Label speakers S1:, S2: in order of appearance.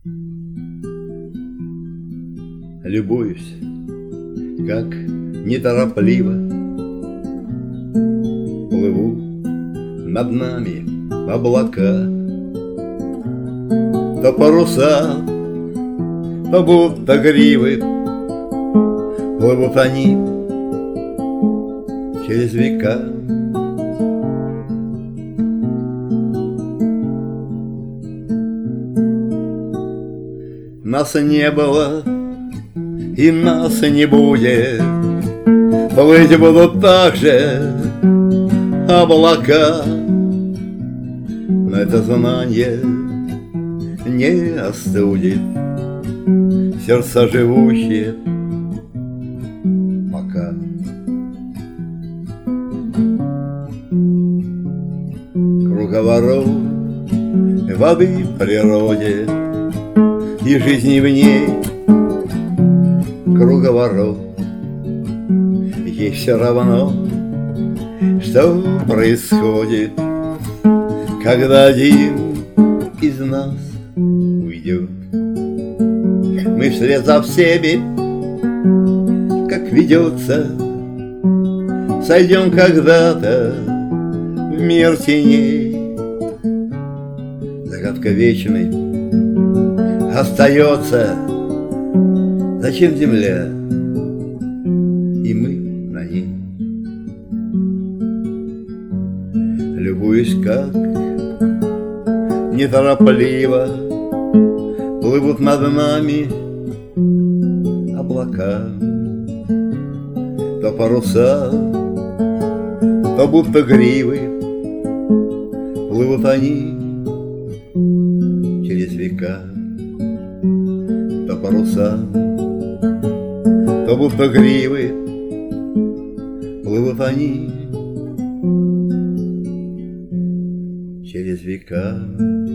S1: Любуюсь, как неторопливо плывут над нами облака. То паруса, то будто гривы, плывут они через века. Нас не было, и нас не будет, плыть будут так же облака. Но это знание не остудит сердца живущие пока. Круговорот воды в природе и жизни в ней круговорот. Ей все равно, что происходит, когда один из нас уйдет. Мы вслед за всеми, как ведется, сойдем когда-то в мир теней. Загадка вечной остается. Зачем земля, и мы на ней? Любуюсь, как неторопливо плывут над нами облака. То паруса, то будто гривы, плывут они через века. То паруса, то будто гривы, плывут они через века.